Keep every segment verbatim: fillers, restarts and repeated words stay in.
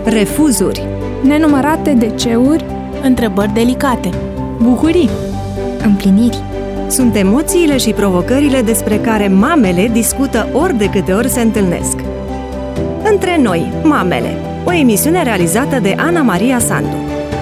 refuzuri, nenumărate deceuri, întrebări delicate, bucurii, împliniri. Sunt emoțiile și provocările despre care mamele discută ori de câte ori se întâlnesc. Între noi, mamele, o emisiune realizată de Ana Maria Sandu.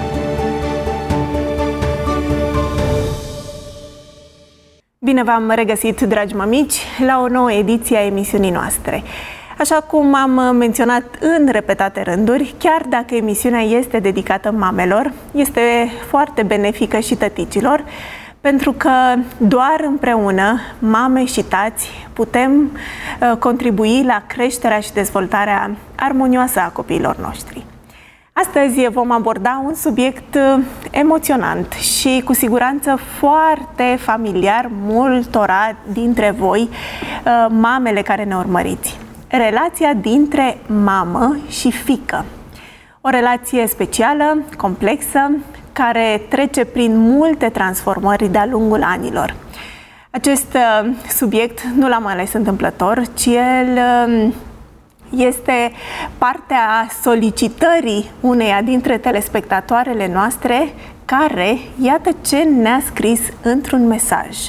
Bine v-am regăsit, dragi mămici, la o nouă ediție a emisiunii noastre. Așa cum am menționat în repetate rânduri, chiar dacă emisiunea este dedicată mamelor, este foarte benefică și tăticilor, pentru că doar împreună, mame și tați, putem uh, contribui la creșterea și dezvoltarea armonioasă a copiilor noștri. Astăzi vom aborda un subiect uh, emoționant și cu siguranță foarte familiar multora dintre voi, uh, mamele care ne urmăriți. Relația dintre mamă și fiică. O relație specială, complexă, care trece prin multe transformări de-a lungul anilor. Acest uh, subiect nu l-am ales întâmplător, ci el uh, este partea solicitării uneia dintre telespectatoarele noastre, care, iată ce ne-a scris într-un mesaj.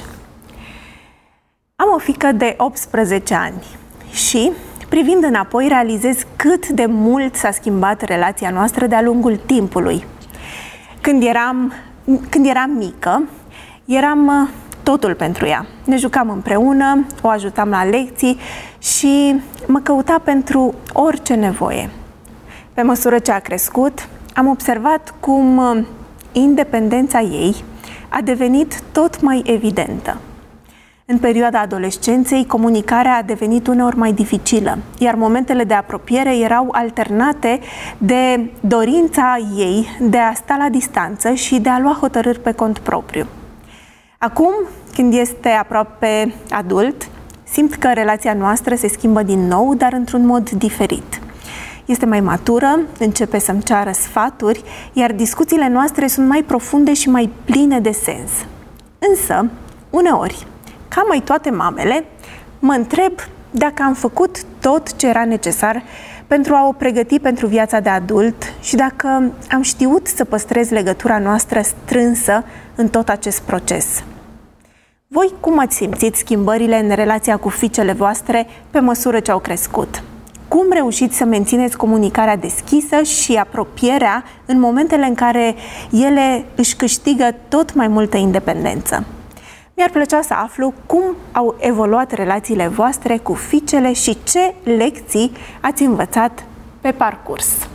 Am o fiică de optsprezece ani și, privind înapoi, realizez cât de mult s-a schimbat relația noastră de-a lungul timpului. Când eram, când eram mică, eram totul pentru ea. Ne jucam împreună, o ajutam la lecții și mă căuta pentru orice nevoie. Pe măsură ce a crescut, am observat cum independența ei a devenit tot mai evidentă. În perioada adolescenței, comunicarea a devenit uneori mai dificilă, iar momentele de apropiere erau alternate de dorința ei de a sta la distanță și de a lua hotărâri pe cont propriu. Acum, când este aproape adult, simt că relația noastră se schimbă din nou, dar într-un mod diferit. Este mai matură, începe să-mi ceară sfaturi, iar discuțiile noastre sunt mai profunde și mai pline de sens. Însă, uneori, ca mai toate mamele, mă întreb dacă am făcut tot ce era necesar pentru a o pregăti pentru viața de adult și dacă am știut să păstrez legătura noastră strânsă în tot acest proces. Voi cum ați simțit schimbările în relația cu fiicele voastre pe măsură ce au crescut? Cum reușiți să mențineți comunicarea deschisă și apropierea în momentele în care ele își câștigă tot mai multă independență? Mi-ar plăcea să aflu cum au evoluat relațiile voastre cu fiicele și ce lecții ați învățat pe parcurs.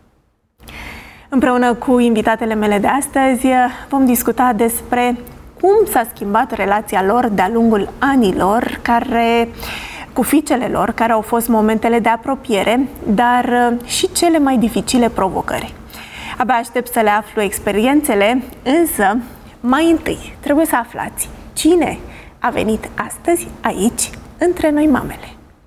Împreună cu invitatele mele de astăzi vom discuta despre cum s-a schimbat relația lor de-a lungul anilor, care, cu fiicele lor, care au fost momentele de apropiere, dar și cele mai dificile provocări. Abia aștept să le aflu experiențele, însă mai întâi trebuie să aflați cine a venit astăzi aici, între noi mamele.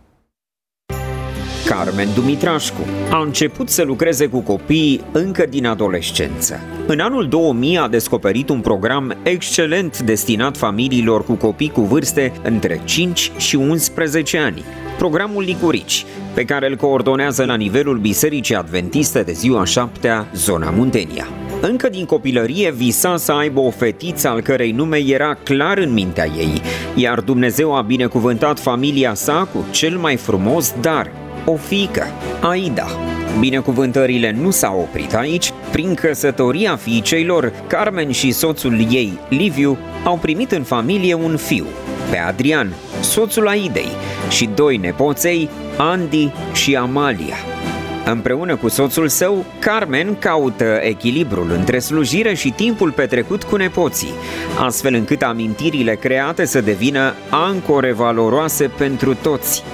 Carmen Dumitrașcu a început să lucreze cu copii încă din adolescență. În anul două mii a descoperit un program excelent destinat familiilor cu copii cu vârste între cinci și unsprezece ani, programul Licurici, pe care îl coordonează la nivelul Bisericii Adventiste de Ziua Șaptea, zona Muntenia. Încă din copilărie visa să aibă o fetiță al cărei nume era clar în mintea ei, iar Dumnezeu a binecuvântat familia sa cu cel mai frumos dar, o fiică, Aida. Binecuvântările nu s-au oprit aici. Prin căsătoria fiicei lor, Carmen și soțul ei, Liviu, au primit în familie un fiu, pe Adrian, soțul Aidei, și doi nepoței, Andy și Amalia. Împreună cu soțul său, Carmen caută echilibrul între slujire și timpul petrecut cu nepoții, astfel încât amintirile create să devină ancore valoroase pentru toți.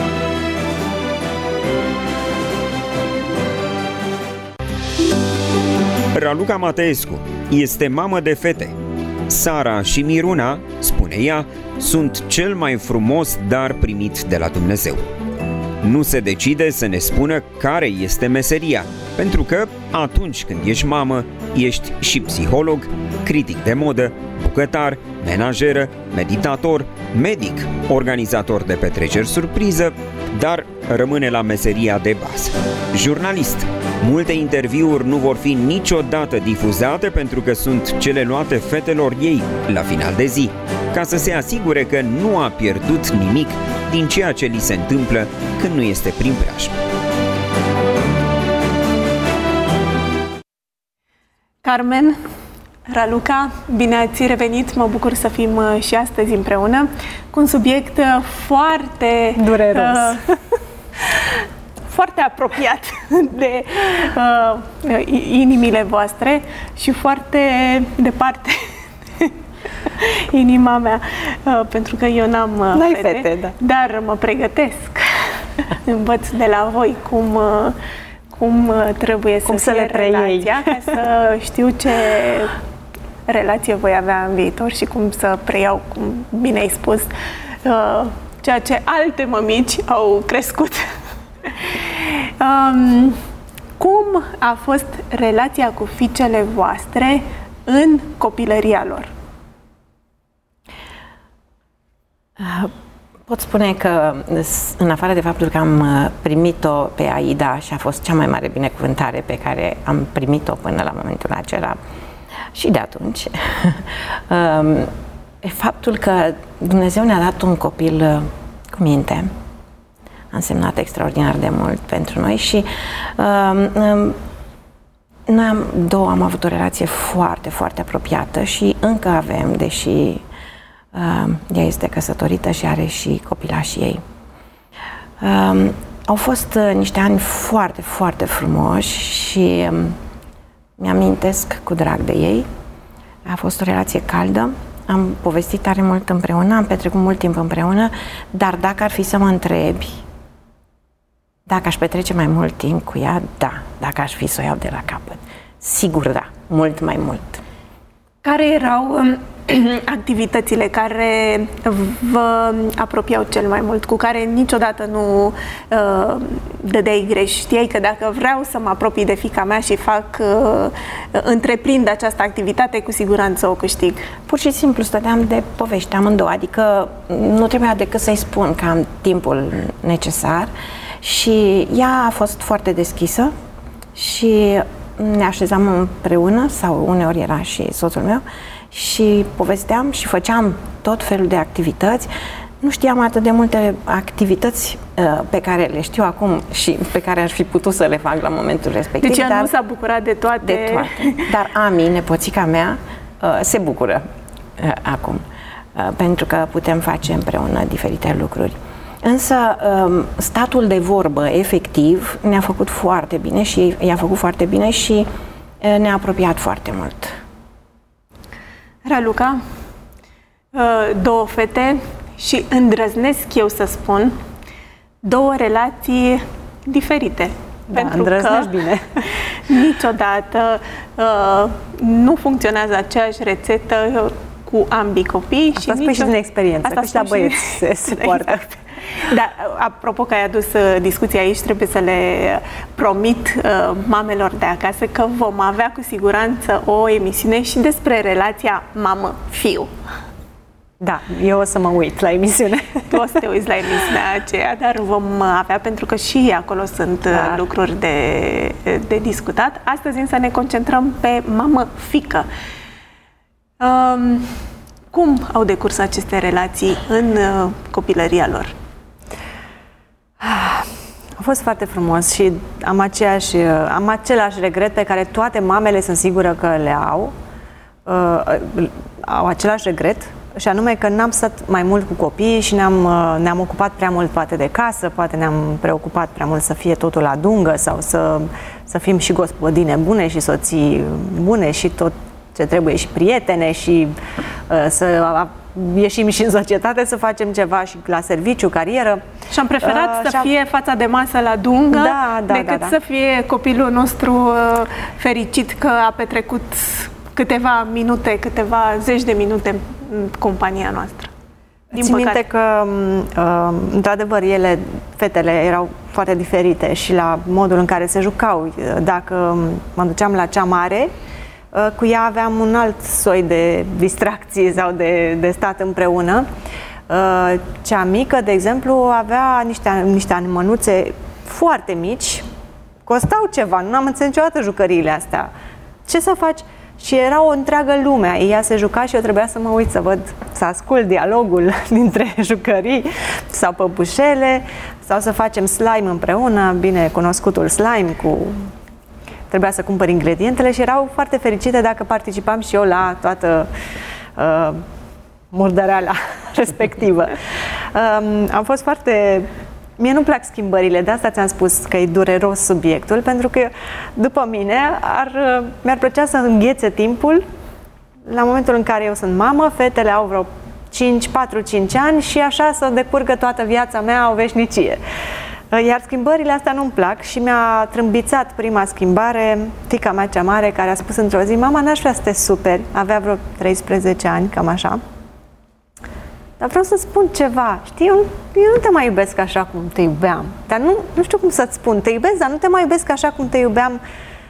Raluca Mateescu este mamă de fete. Sara și Miruna, spune ea, sunt cel mai frumos dar primit de la Dumnezeu. Nu se decide să ne spună care este meseria, pentru că atunci când ești mamă, ești și psiholog, critic de modă, bucătar, menajeră, meditator, medic, organizator de petreceri surpriză, dar rămâne la meseria de bază. Jurnalist. Multe interviuri nu vor fi niciodată difuzate pentru că sunt cele luate fetelor ei la final de zi, ca să se asigure că nu a pierdut nimic din ceea ce li se întâmplă când nu este prin preajmă. Carmen, Raluca, bine ați revenit, mă bucur să fim și astăzi împreună cu un subiect foarte dureros, uh, foarte apropiat de uh, inimile voastre și foarte departe inima mea, uh, pentru că eu n-am uh, fete, fete da. dar mă pregătesc, învăț de la voi cum uh, cum trebuie cum să, să fie le relația, ca să știu ce relație voi avea în viitor și cum să preiau, cum bine ai spus, ceea ce alte mămici au crescut. um, cum a fost relația cu fiicele voastre în copilăria lor? Uh. Pot spune că, în afară de faptul că am primit-o pe Aida și a fost cea mai mare binecuvântare pe care am primit-o până la momentul acela și de atunci, faptul că Dumnezeu ne-a dat un copil cu minte a însemnat extraordinar de mult pentru noi și noi am, două am avut o relație foarte, foarte apropiată și încă avem, deși Uh, ea este căsătorită și are și copilașii ei. Uh, au fost uh, niște ani foarte, foarte frumoși și um, mi-amintesc cu drag de ei. A fost o relație caldă, am povestit tare mult împreună, am petrecut mult timp împreună, dar dacă ar fi să mă întrebi dacă aș petrece mai mult timp cu ea, da. Dacă aș fi să o iau de la capăt, sigur da, mult mai mult. Care erau um, activitățile care vă apropiau cel mai mult, cu care niciodată nu uh, dădeai greș? Știai că dacă vreau să mă apropii de fiica mea și fac, uh, întreprind această activitate, cu siguranță o câștig. Pur și simplu stăteam de povești amândouă, adică nu trebuia decât să-i spun că am timpul necesar și ea a fost foarte deschisă și ne așezam împreună, sau uneori era și soțul meu, și povesteam și făceam tot felul de activități. Nu știam atât de multe activități uh, pe care le știu acum și pe care aș fi putut să le fac la momentul respectiv. Deci ea dar, nu s-a bucurat de toate? De toate. Dar Ami, nepoțica mea, uh, se bucură uh, acum, uh, pentru că putem face împreună diferite lucruri. Însă statul de vorbă, efectiv, ne-a făcut foarte bine și i-a făcut foarte bine și ne-a apropiat foarte mult. Raluca, două fete și îndrăznesc eu să spun, două relații diferite. Da, pentru că bine. niciodată uh, nu funcționează aceeași rețetă cu ambii copii. Asta spui și din experiență, Asta că și la băieți se, se poartă. Exact. Dar, apropo că ai adus discuția aici, trebuie să le promit uh, mamelor de acasă că vom avea cu siguranță o emisiune și despre relația mamă-fiu. Da, eu o să mă uit la emisiune. Tu o să te uiți la emisiunea aceea, dar vom avea, pentru că și acolo sunt da. lucruri de, de discutat. Astăzi însă ne concentrăm pe mamă-fică. Um, cum au decurs aceste relații în uh, copilăria lor? A fost foarte frumos și am, aceeași, am același regret pe care toate mamele sunt sigură că le au. Uh, au același regret și anume că n-am stat mai mult cu copiii și ne-am, ne-am ocupat prea mult poate de casă, poate ne-am preocupat prea mult să fie totul la dungă sau să, să fim și gospodine bune și soții bune și tot ce trebuie și prietene și uh, să ieșim și în societate să facem ceva și la serviciu, carieră. Și am preferat uh, să și-am... fie fața de masă la dungă da, da, decât da, da. să fie copilul nostru uh, fericit că a petrecut câteva minute, câteva zeci de minute în compania noastră. Din Țin păcate. minte că, uh, într-adevăr, ele, fetele, erau foarte diferite și la modul în care se jucau. Dacă mă duceam la cea mare, uh, cu ea aveam un alt soi de distracție sau de, de stat împreună. Cea mică, de exemplu, avea niște, niște animănuțe foarte mici, costau ceva, nu am înțeles niciodată jucăriile astea. Ce să faci? Și era o întreagă lume. Ea se juca și eu trebuia să mă uit să văd, să ascult dialogul dintre jucării sau păpușele, sau să facem slime împreună, bine cunoscutul slime cu... Trebuia să cumpăr ingredientele și erau foarte fericite dacă participam și eu la toată uh, murdăreala respectivă. Um, am fost foarte... Mie nu-mi plac schimbările, de asta ți-am spus că e dureros subiectul, pentru că după mine ar, mi-ar plăcea să înghețe timpul la momentul în care eu sunt mamă, fetele au vreo cinci, patru cinci ani și așa să decurgă toată viața mea o veșnicie. Iar schimbările astea nu-mi plac și mi-a trâmbițat prima schimbare fiica mea cea mare, care a spus într-o zi: mama, n-aș vrea să te superi, avea vreo treisprezece ani, cam așa. Dar vreau să spun ceva, știi, eu, eu nu te mai iubesc așa cum te iubeam. Dar nu, nu știu cum să-ți spun, te iubesc, dar nu te mai iubesc așa cum te iubeam.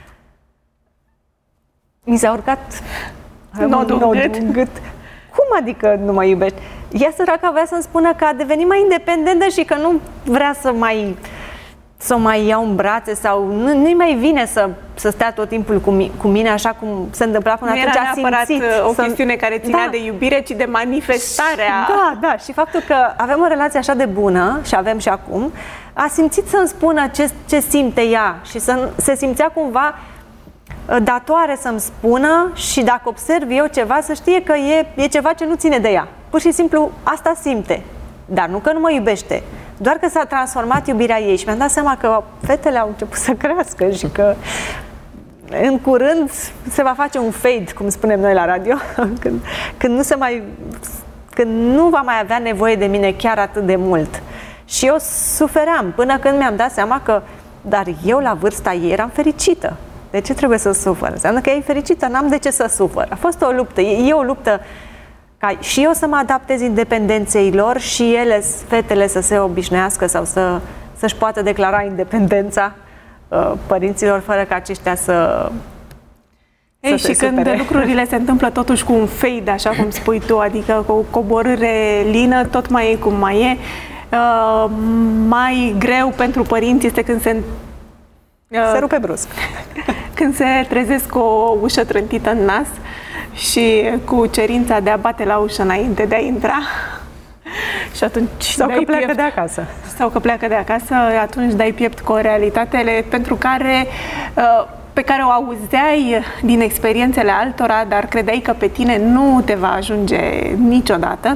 Mi s-a urcat nodul în gât. gât. Cum adică nu mă iubești? Ea săraca vrea să-mi spună că a devenit mai independentă și că nu vrea să mai... să o mai iau în brațe sau nu, nu-i mai vine să, să stea tot timpul cu, mi, cu mine așa cum se întâmpla până nu atunci. Nu era neapărat simțit, o să... chestiune care ținea da. de iubire, ci de manifestarea. Da, da. Și faptul că avem o relație așa de bună și avem și acum, a simțit să-mi spună ce, ce simte ea și să se simțea cumva datoare să-mi spună și dacă observ eu ceva, să știe că e, e ceva ce nu ține de ea. Pur și simplu asta simte. Dar nu că nu mă iubește. Doar că s-a transformat iubirea ei și mi-am dat seama că fetele au început să crească și că în curând se va face un fade, cum spunem noi la radio, când, când, nu se mai, când nu va mai avea nevoie de mine chiar atât de mult. Și eu sufeream până când mi-am dat seama că, dar eu la vârsta ei eram fericită. De ce trebuie să sufăr? Înseamnă că e fericită, n-am de ce să sufăr. A fost o luptă, e, e o luptă ca și eu să mă adaptez independenței lor și ele, fetele, să se obișnuiască sau să, să-și poată declara independența uh, părinților fără ca aceștia să Ei, și când supere. Lucrurile se întâmplă totuși cu un fade, așa cum spui tu, adică cu o coborâre lină, tot mai e cum mai e. Uh, mai greu pentru părinți este când se uh, se rupe brusc. Când se trezesc cu o ușă trântită în nas și cu cerința de a bate la ușă înainte de a intra. Și atunci sau că pleacă piept, de acasă. Sau că pleacă de acasă, atunci dai piept cu o realitate pentru care, pe care o auzeai din experiențele altora, dar credeai că pe tine nu te va ajunge niciodată.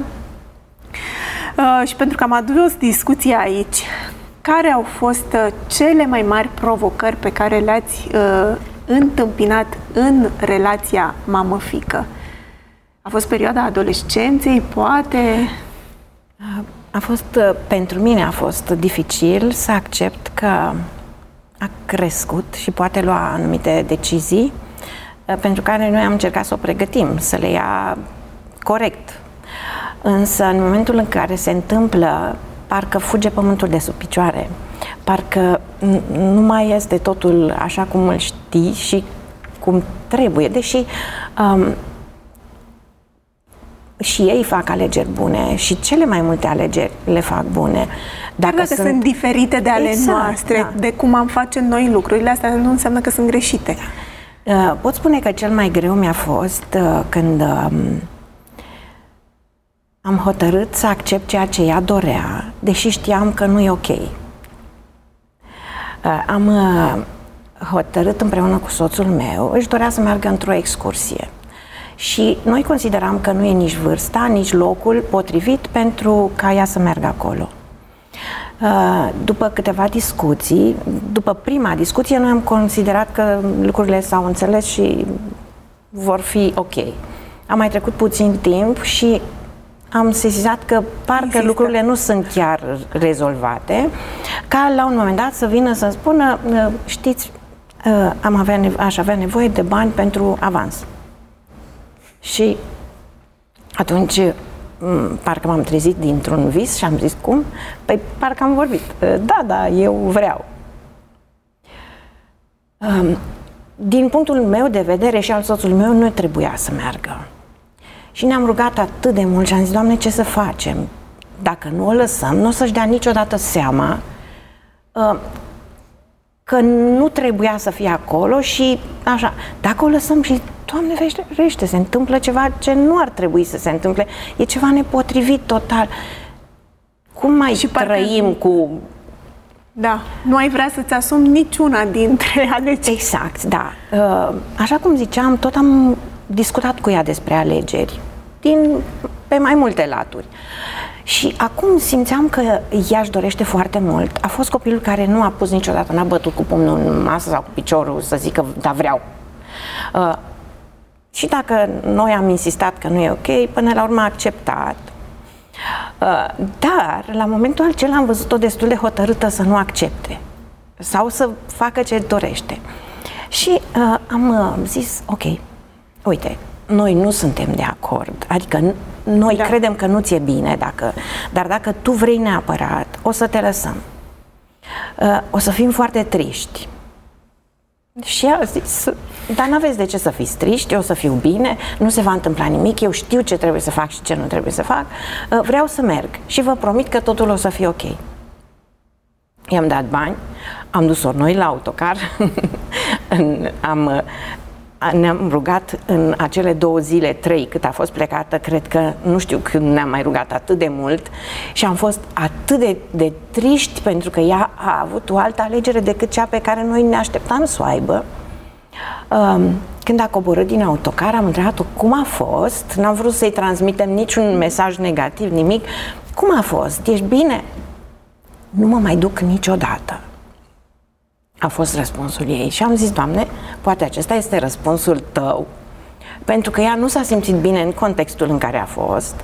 Și pentru că am adus discuția aici, care au fost cele mai mari provocări pe care le-ați uh, întâmpinat în relația mamă-fică? A fost perioada adolescenței, poate? A fost, pentru mine a fost dificil să accept că a crescut și poate lua anumite decizii pentru care noi am încercat să o pregătim, să le ia corect. Însă în momentul în care se întâmplă, parcă fuge pământul de sub picioare, parcă nu mai este totul așa cum îl știi și cum trebuie, deși um, și ei fac alegeri bune și cele mai multe alegeri le fac bune. Dacă, Dacă sunt... sunt diferite de ale exact, noastre, da. De cum am face noi lucrurile astea, nu înseamnă că sunt greșite. Uh, pot spune că cel mai greu mi-a fost uh, când uh, am hotărât să accept ceea ce ea dorea, deși știam că nu e ok. Uh, am uh, hotărât împreună cu soțul meu, își dorea să meargă într-o excursie. Și noi consideram că nu e nici vârsta, nici locul potrivit pentru ca ea să meargă acolo. După câteva discuții, după prima discuție, noi am considerat că lucrurile s-au înțeles și vor fi ok. A mai trecut puțin timp și am sesizat că parcă Există. lucrurile nu sunt chiar rezolvate, ca la un moment dat să vină să spună, știți, am avea nevo- aș avea nevoie de bani pentru avans. Și atunci parcă m-am trezit dintr-un vis și am zis, cum? Păi parcă am vorbit. Da, da, eu vreau. Din punctul meu de vedere și al soțului meu nu trebuia să meargă. Și ne-am rugat atât de mult și am zis, Doamne, ce să facem? dacă nu o lăsăm, nu o să-și dea niciodată seama uh, că nu trebuia să fie acolo și așa. Dacă o lăsăm și, Doamne ferește, se întâmplă ceva ce nu ar trebui să se întâmple, e ceva nepotrivit total. Cum mai și trăim parcă... cu... Da, nu ai vrea să-ți asumi niciuna dintre alegeri. Exact, da. Așa cum ziceam, tot am discutat cu ea despre alegeri, din, pe mai multe laturi. Și acum simțeam că ea își dorește foarte mult. A fost copilul care nu a pus niciodată, n-a bătut cu pumnul în masă sau cu piciorul să zică, da, vreau. Uh, și dacă noi am insistat că nu e ok, până la urmă a acceptat. Uh, dar, la momentul acela am văzut-o destul de hotărâtă să nu accepte sau să facă ce dorește. Și uh, am uh, zis, ok, uite, noi nu suntem de acord, adică noi da. credem că nu ți-e bine, dacă, dar dacă tu vrei neapărat, o să te lăsăm. Uh, o să fim foarte triști. Și ea a zis, dar n-aveți de ce să fiți triști, eu o să fiu bine, nu se va întâmpla nimic, eu știu ce trebuie să fac și ce nu trebuie să fac, uh, vreau să merg și vă promit că totul o să fie ok. I-am dat bani, am dus-o noi la autocar, am... ne-am rugat în acele două zile, trei, cât a fost plecată, cred că, nu știu când ne-am mai rugat atât de mult și am fost atât de, de triști pentru că ea a avut o altă alegere decât cea pe care noi ne așteptam să o aibă. Când a coborât din autocar, am întrebat-o cum a fost, n-am vrut să-i transmitem niciun mesaj negativ, nimic. Cum a fost? Ești bine? Nu mă mai duc niciodată. A fost răspunsul ei și am zis, Doamne, poate acesta este răspunsul tău, pentru că ea nu s-a simțit bine în contextul în care a fost.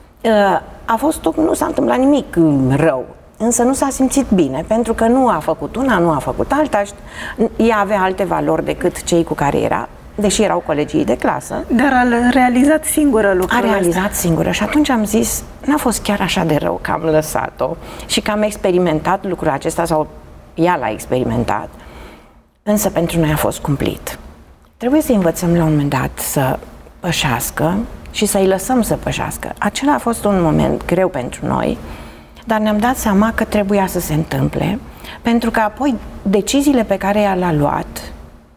A fost, nu s-a întâmplat nimic rău, însă nu s-a simțit bine, pentru că nu a făcut una, nu a făcut alta, ea avea alte valori decât cei cu care era, deși erau colegii de clasă. Dar a realizat singură lucrul A realizat astea. singură și atunci am zis, n-a fost chiar așa de rău că am lăsat-o și că am experimentat lucrul acesta sau ea l-a experimentat, însă pentru noi a fost cumplit. Trebuie să învățăm la un moment dat să pășească și să-i lăsăm să pășească. Acela a fost un moment greu pentru noi, dar ne-am dat seama că trebuia să se întâmple, pentru că apoi deciziile pe care ea le-a luat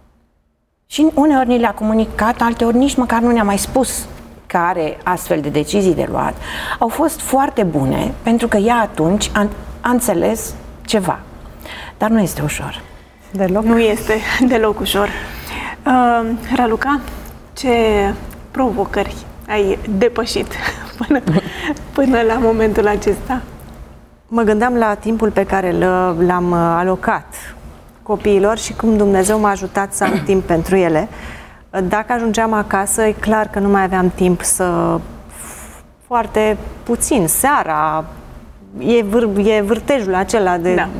și uneori ni le-a comunicat, alteori nici măcar nu ne-a mai spus că are astfel de decizii de luat, au fost foarte bune, pentru că ea atunci a, a înțeles ceva. Dar nu este ușor. Deloc. Nu este deloc ușor. Uh, Raluca, ce provocări ai depășit până, până la momentul acesta? Mă gândeam la timpul pe care l-am alocat copiilor și cum Dumnezeu m-a ajutat să am timp pentru ele. Dacă ajungeam acasă, e clar că nu mai aveam timp să... Foarte puțin, seara, e, vâr, e vârtejul acela de... Da.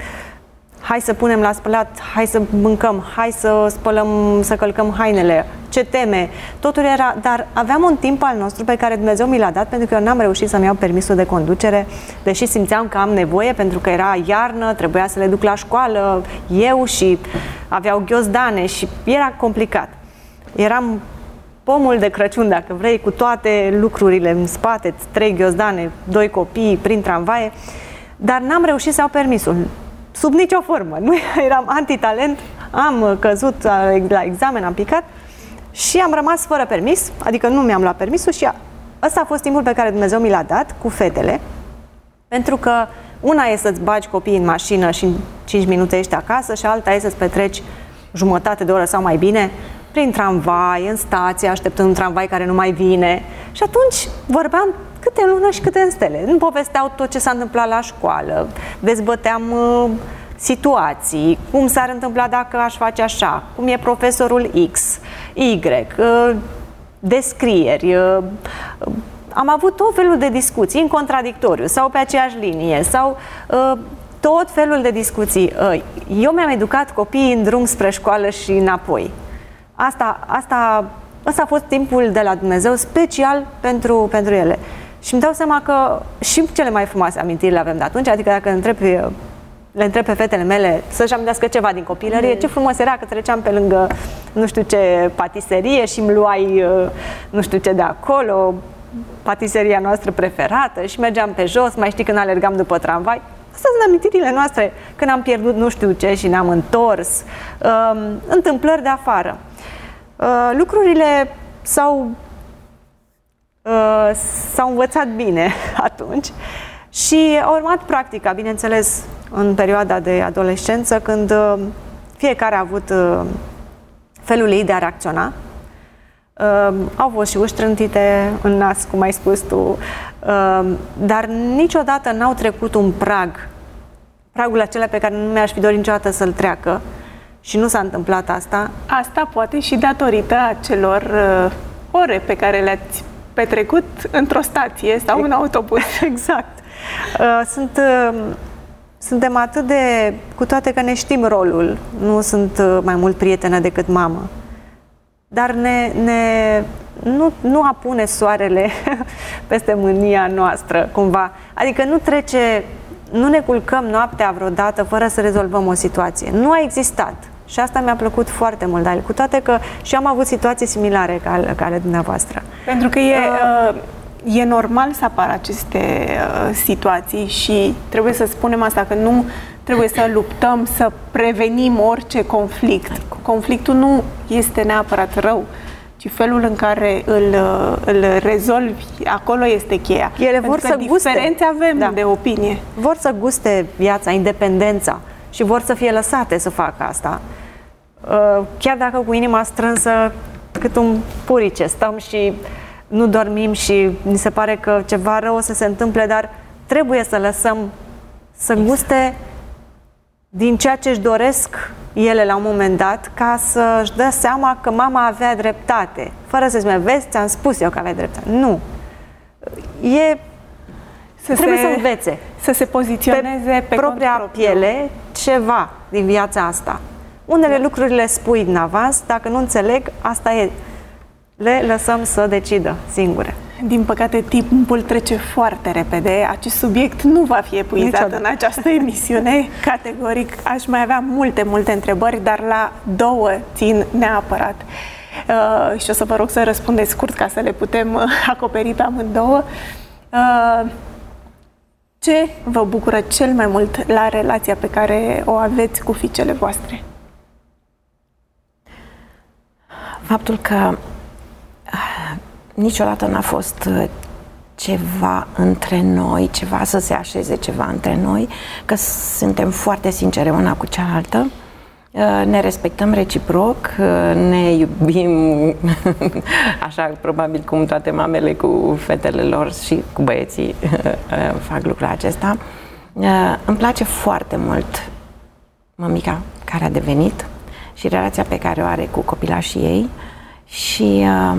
Hai să punem la spălat, hai să mâncăm, hai să spălăm, să călcăm hainele, ce teme, totul era, dar aveam un timp al nostru pe care Dumnezeu mi l-a dat, pentru că eu n-am reușit să-mi iau permisul de conducere, deși simțeam că am nevoie, pentru că era iarnă, trebuia să le duc la școală, eu și aveau ghiozdane și era complicat. Eram pomul de Crăciun, dacă vrei, cu toate lucrurile în spate, trei ghiozdane, doi copii, prin tramvaie, dar n-am reușit să iau permisul. Sub nicio formă. Nu eram antitalent, am căzut la examen, am picat și am rămas fără permis, adică nu mi-am luat permisul și ăsta a fost timpul pe care Dumnezeu mi l-a dat cu fetele, pentru că una e să-ți bagi copiii în mașină și în cinci minute ești acasă și alta e să-ți petreci jumătate de oră sau mai bine prin tramvai, în stație, așteptând un tramvai care nu mai vine. Și atunci vorbeam câte în lună și câte în stele. Îmi povesteau tot ce s-a întâmplat la școală, dezbăteam uh, situații, cum s-ar întâmpla dacă aș face așa, cum e profesorul X, Y, uh, descrieri. Uh, uh, am avut tot felul de discuții în contradictoriu sau pe aceeași linie sau uh, tot felul de discuții. Uh, eu mi-am educat copiii în drum spre școală și înapoi. Asta, asta, asta a fost timpul de la Dumnezeu special pentru, pentru ele. Și îmi dau seama că și cele mai frumoase amintiri le avem de atunci, adică dacă întreb, le întreb pe fetele mele să-și amintească ceva din copilărie, mm. ce frumos era că treceam pe lângă nu știu ce patiserie și îmi luai nu știu ce de acolo, patiseria noastră preferată și mergeam pe jos, mai știi când alergam după tramvai. Astea sunt amintirile noastre, când am pierdut nu știu ce și ne-am întors, uh, întâmplări de afară. Uh, lucrurile s-au, uh, s-au învățat bine atunci și a urmat practica, bineînțeles, în perioada de adolescență, când uh, fiecare a avut uh, felul ei de a reacționa. Uh, au fost și uși trântite în nas, cum ai spus tu, uh, dar niciodată n-au trecut un prag, pragul acela pe care nu mi-aș fi dorit niciodată să-l treacă și nu s-a întâmplat asta. Asta poate și datorită acelor uh, ore pe care le-ați petrecut într-o stație sau în autobuz. Exact. Uh, sunt... Uh, Suntem atât de... Cu toate că ne știm rolul, nu sunt uh, mai mult prietenă decât mamă. Dar ne, ne, nu, nu apune soarele peste mânia noastră, cumva. Adică nu trece, nu ne culcăm noaptea vreodată fără să rezolvăm o situație. Nu a existat. Și asta mi-a plăcut foarte mult, Dail, cu toate că și am avut situații similare ca ale, ca ale dumneavoastră. Pentru că e, uh, e normal să apară aceste uh, situații și trebuie să spunem asta, că nu trebuie să luptăm, să prevenim orice conflict. Conflictul nu este neapărat rău, ci felul în care îl, îl rezolvi, acolo este cheia. Ele Pentru vor că să guste. diferențe avem Da. de opinie. Vor să guste viața, independența și vor să fie lăsate să facă asta. Chiar dacă cu inima strânsă, cât un purice, stăm și nu dormim și ni se pare că ceva rău o să se întâmple, dar trebuie să lăsăm să guste din ceea ce își doresc ele la un moment dat, ca să-și dea seama că mama avea dreptate. Fără să-ți mai vezi, ți-am spus eu că avea dreptate. Nu. E... Să trebuie se, să învețe. Să se poziționeze pe, pe propria cont piele ceva din viața asta. Unele lucruri le spui din avans, dacă nu înțeleg, asta e. Le lăsăm să decidă singure. Din păcate, timpul trece foarte repede. Acest subiect nu va fi epuizat Niciodată. în această emisiune. Categoric, aș mai avea multe, multe întrebări, dar la două țin neapărat. Uh, și o să vă rog să răspundeți scurt ca să le putem uh, acoperi pe amândouă. Uh, ce vă bucură cel mai mult la relația pe care o aveți cu fiicele voastre? Faptul că niciodată n-a fost ceva între noi, ceva să se așeze ceva între noi, că suntem foarte sincere una cu cealaltă, ne respectăm reciproc, ne iubim așa probabil cum toate mamele cu fetele lor și cu băieții fac lucrul acesta. Îmi place foarte mult mămica care a devenit și relația pe care o are cu copilașii ei și um,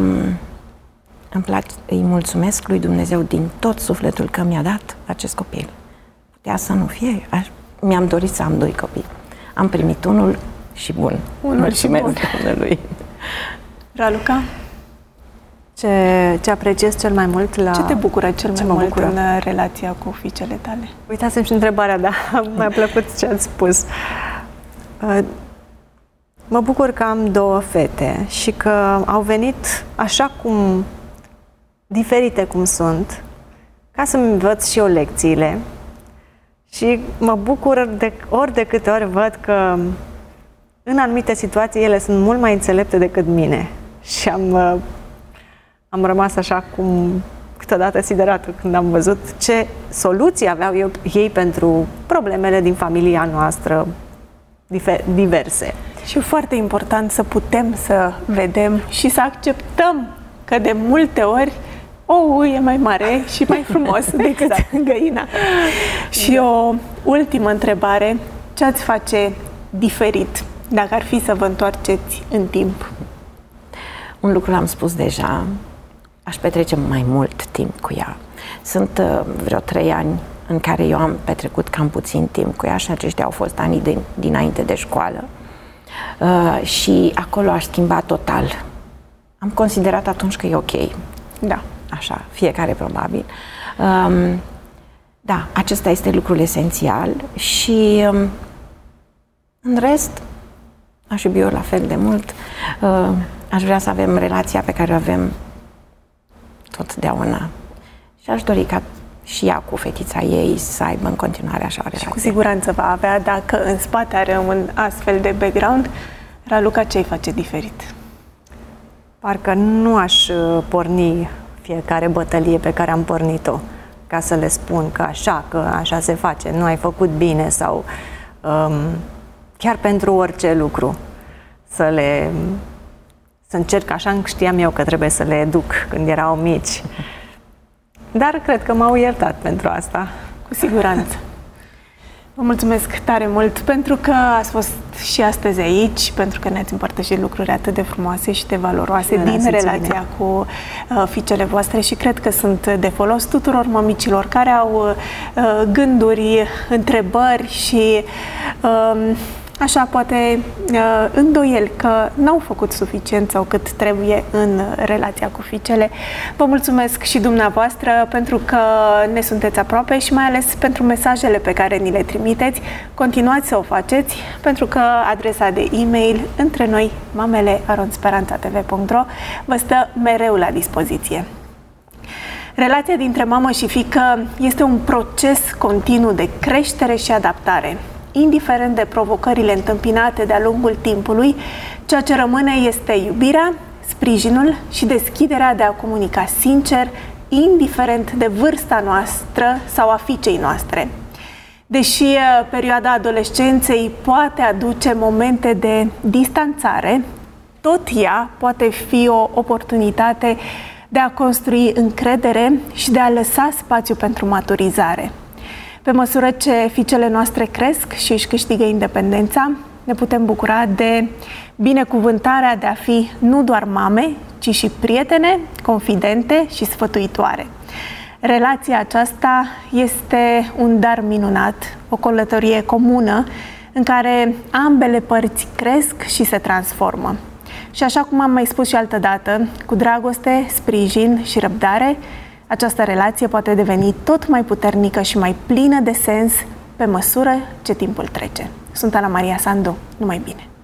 îmi place, îi mulțumesc lui Dumnezeu din tot sufletul că mi-a dat acest copil. Putea să nu fie, aș, mi-am dorit să am doi copii. Am primit unul și bun. Unul Mulțumesc și bun. Domnului. Raluca? Ce, ce apreciez cel mai mult la... Ce te bucură cel mai Ce mă mult bucură? în relația cu fiicele tale? Uitați-mi și întrebarea, dar mi-a plăcut ce ați spus. Uh, Mă bucur că am două fete și că au venit așa cum, diferite cum sunt, ca să-mi învăț și eu lecțiile. Și mă bucur de ori de câte ori văd că în anumite situații ele sunt mult mai înțelepte decât mine. Și am, uh, am rămas așa cum câteodată siderată când am văzut ce soluții aveau eu, ei pentru problemele din familia noastră difer- diverse. Și e foarte important să putem să vedem și să acceptăm că de multe ori oul e mai mare și mai frumos decât exact. găina. Și o ultimă întrebare, ce ați face diferit dacă ar fi să vă întoarceți în timp? Un lucru l-am spus deja, aș petrece mai mult timp cu ea. Sunt uh, vreo trei ani în care eu am petrecut cam puțin timp cu ea și aceștia au fost anii de, dinainte de școală. Uh, și acolo aș schimba total. Am considerat atunci că e ok. Da. Așa, fiecare probabil. Um, da, acesta este lucrul esențial și um, în rest aș iubi eu la fel de mult. Uh, aș vrea să avem relația pe care o avem totdeauna. Și aș dori ca și ea cu fetița ei să aibă în continuare așa o relație. Și cu siguranță va avea, dacă în spate are un astfel de background. Raluca, ce îi face diferit? Parcă nu aș porni fiecare bătălie pe care am pornit-o ca să le spun că așa, că așa se face, nu ai făcut bine sau um, chiar pentru orice lucru să le să încerc, așa știam eu că trebuie să le educ când erau mici. Dar cred că m-au iertat pentru asta. Cu siguranță. Vă mulțumesc tare mult pentru că ați fost și astăzi aici, pentru că ne-ați împărtășit lucruri atât de frumoase și de valoroase din relația bine. cu uh, fiicele voastre și cred că sunt de folos tuturor mămicilor care au uh, gânduri, întrebări și uh, așa poate uh, îndoieli că n-au făcut suficient sau cât trebuie în relația cu fiicele. Vă mulțumesc și dumneavoastră pentru că ne sunteți aproape și mai ales pentru mesajele pe care ni le trimiteți. Continuați să o faceți pentru că adresa de e-mail între noi mamele arond speranța t v punct r o vă stă mereu la dispoziție. Relația dintre mamă și fiică este un proces continuu de creștere și adaptare. Indiferent de provocările întâmpinate de-a lungul timpului, ceea ce rămâne este iubirea, sprijinul și deschiderea de a comunica sincer, indiferent de vârsta noastră sau a fiicei noastre. Deși perioada adolescenței poate aduce momente de distanțare, tot ea poate fi o oportunitate de a construi încredere și de a lăsa spațiu pentru maturizare. Pe măsură ce fiicele noastre cresc și își câștigă independența, ne putem bucura de binecuvântarea de a fi nu doar mame, ci și prietene, confidente și sfătuitoare. Relația aceasta este un dar minunat, o călătorie comună în care ambele părți cresc și se transformă. Și așa cum am mai spus și altădată, cu dragoste, sprijin și răbdare, această relație poate deveni tot mai puternică și mai plină de sens pe măsură ce timpul trece. Sunt Ana Maria Sandu. Numai bine!